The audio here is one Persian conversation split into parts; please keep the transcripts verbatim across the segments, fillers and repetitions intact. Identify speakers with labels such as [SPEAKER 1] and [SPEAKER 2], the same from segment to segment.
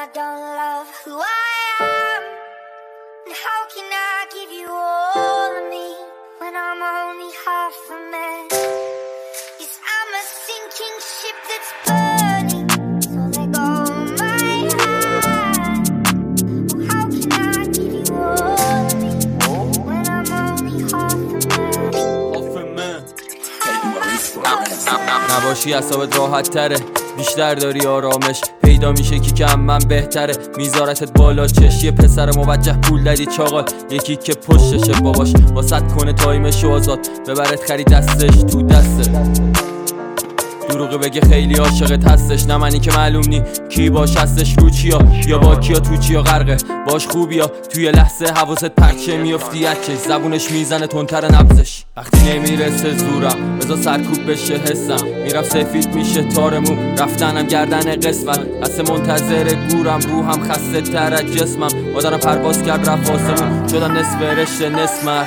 [SPEAKER 1] don't love who I am, and how can I give you all of me when I'm only half a man? Yes, I'm a sinking ship that's burning, so let go of my hand. Oh, how can I give you all of me when I'm only half a man?
[SPEAKER 2] Half a man. نباشی اعصابت راحت تره، بیشتر داری آرامش پیدا میشه کی که من بهتره. میذارتت بالا چش، یه پسر موجه پول دادی چاقال، یکی که پشتشه باباش واسط کنه تایمش آزاد، ببرت خرید دستش تو دستت. دروغه بگه خیلی عاشقت هستش، نه منی که معلوم نی کی باش هستش رو چیا، یا با کیا تو چیا غرقه باش خوبیا. توی لحظه حواست پرچه میافتی اچش، زبونش میزنه تندتر نبزش. وقتی نمیرسه زورم بذار سرکوب بشه حسم، میرم سفید میشه تارمون رفتنم گردن قسمت. اصلا منتظر گورم روحم خسته تر از جسمم، مادرم پرواز کرد رفت آسمون شدم نصف رشته نصف مرد.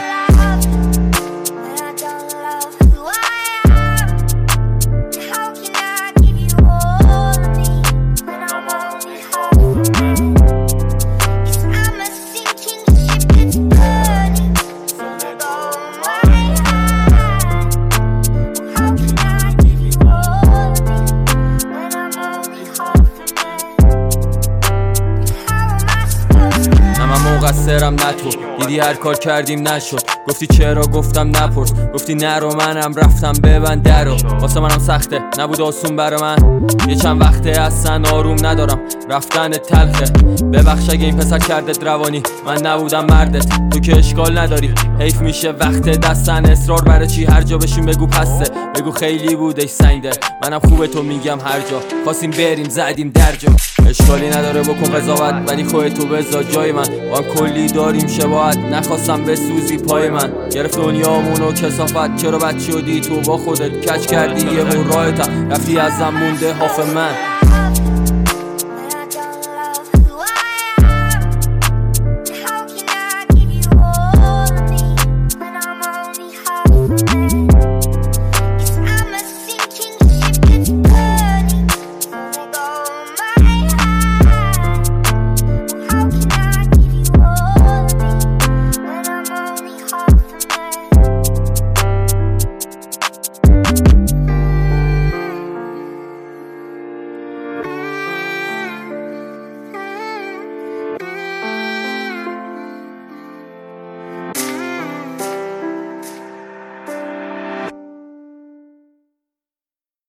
[SPEAKER 2] مقصرم نه تو، دیدی هر کار کردیم نشد، گفتی چرا گفتم نپرس، گفتی نرو منم رفتم ببند درو. واسه منم سخته نبود آسون برا من، یه چند وقته اصلا آروم ندارم رفتن تلخه. ببخش اگه این پسر کردت روانی، من نبودم مردت، تو که اشکال نداری حیف میشه وقت دستن. اصرار برای چی هر جا بشیم بگو پسته، بگو خیلی بودش سنگده، منم خوبه تو میگم هر جا خواستیم بریم زدیم درجا. اشکالی نداره بکن قضاوت، ولی خودتو بذار جای من، با هم کلی داریم شباهت، نخواستم بسوزی پای من. گرفت دنیامونو کثافت، چرا بد شدی تو با خودت کج کردی یه رایتم، رفتی ازم مونده حاف من.